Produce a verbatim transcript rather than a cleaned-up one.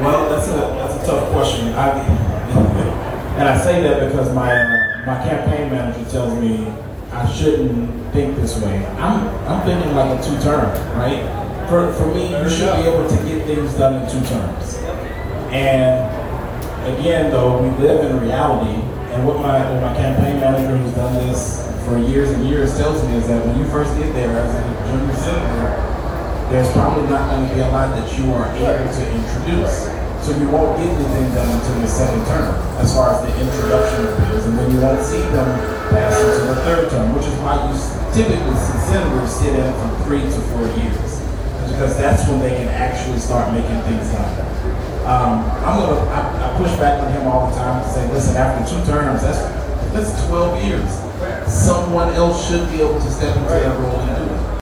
Well, that's a that's a tough question. I, and I say that because my uh, my campaign manager tells me I shouldn't think this way. I'm I'm thinking like a two term, right? For for me, you should be able to get things done in two terms. And again, though, we live in reality, and what my what my campaign manager, who's done this for years and years, tells me is that when you first get there as a junior senator, there's probably not going to be a lot that you are able to introduce. So you won't get anything done until your second term, as far as the introduction of bills, and then you won't see them pass into the third term, which is why you typically see senators sit in from three to four years, because that's when they can actually start making things happen. Um, I'm gonna I, I push back on him all the time to say, listen, after two terms, that's that's twelve years. Someone else should be able to step into that role and